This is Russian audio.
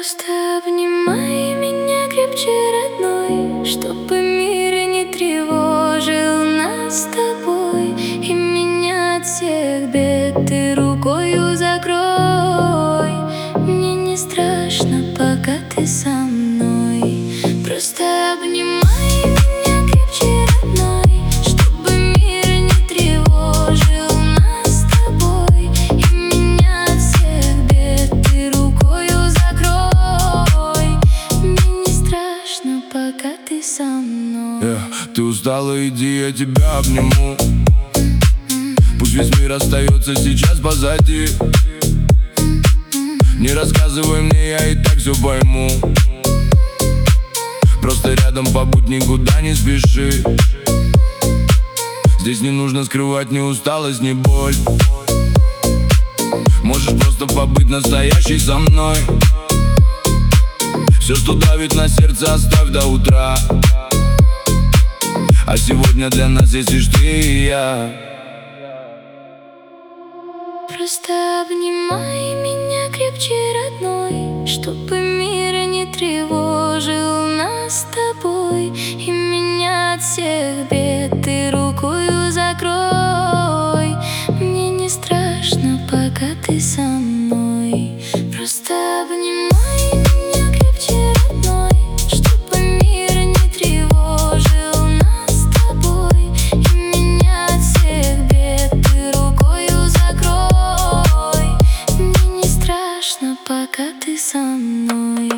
Просто обнимай меня крепче, родной, чтобы мир не тревожил нас с тобой. И меня от всех бед ты рукою закрой. Мне не страшно, пока ты со мной. Просто обнимай меня крепче, родной, чтобы мир не тревожил нас с тобой. И меня от всех бед ты рукою закрой. Мне не страшно, пока ты со мной. Ты устала, иди, я тебя обниму. Пусть весь мир остается сейчас позади. Не рассказывай мне, я и так все пойму. Просто рядом побудь, никуда не спеши. Здесь не нужно скрывать ни усталость, ни боль. Можешь просто побыть настоящей со мной. Все, что давит на сердце, оставь до утра. А сегодня для нас есть лишь ты и я. Просто обнимай меня крепче, родной, чтобы мир не тревожил нас с тобой. И меня от всех бед ты рукою закрой. Мне не страшно, пока ты со мной. Просто обнимай меня крепче, родной, чтобы мир не тревожил нас с тобой. И меня от всех бед ты рукою закрой. Мне не страшно, пока ты со мной.